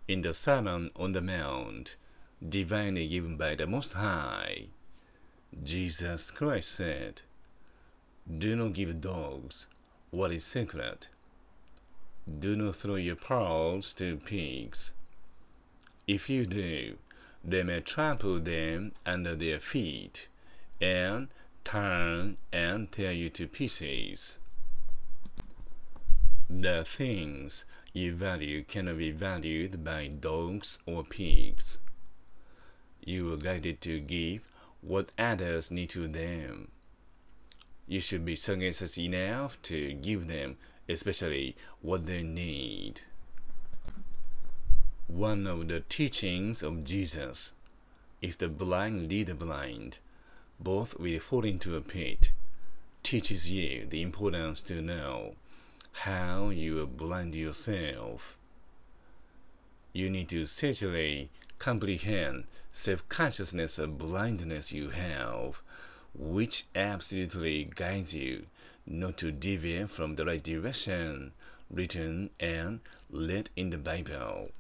In the Sermon on the Mount, divinely given by the Most High, Jesus Christ said, "Do not give dogs what is sacred. Do not throw your pearls to pigs. If you do, they may trample them under their feet and turn and tear you to pieces." The things you value cannot be valued by dogs or pigs. You are guided to give what others need to them. You should be sagacious enough to give them especially what they need. One of the teachings of Jesus: if the blind lead the blind, both will fall into a pit, teaches you the importance to know how you will blind yourself. You need to certainly comprehend self-consciousness of blindness you have, which absolutely guides you not to deviate from the right direction written and led in the Bible.